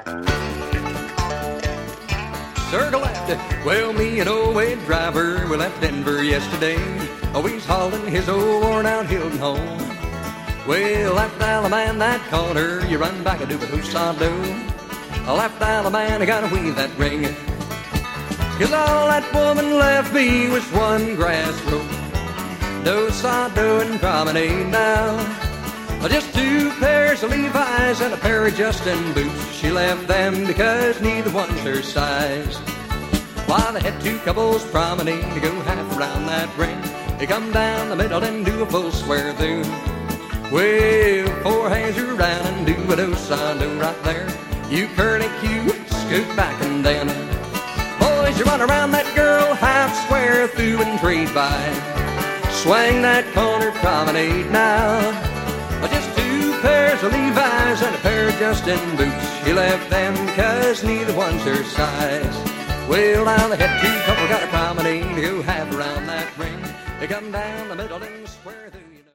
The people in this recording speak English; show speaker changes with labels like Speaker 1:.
Speaker 1: Circle left. Well, me and old Ed Driver, we left Denver yesterday. Oh, he's hauling his old worn-out Hilton home. Well, after Alabama, that corner, you run back a do-ba-do-sa-do. After Alabama, I gotta weave that ring. 'Cause all that woman left me was one grass road. Do-sa-do and promenade now. Just two pairs of Levi's and a pair of Justin boots. She left them because neither one's her size. Why, they had two couples promenade to go half around that ring. They come down the middle and do a full square through. Well, four hands around and do a do-sa-do right there. You curly Q, scoot back and then. Boys, you run around that girl half square through and trade by. Swing that corner promenade now. Just two pairs of Levi's and a pair of Justin boots. She left them because neither one's her size. Well, now the head two couple got a promenade to go half around that ring. They come down the middle and square through.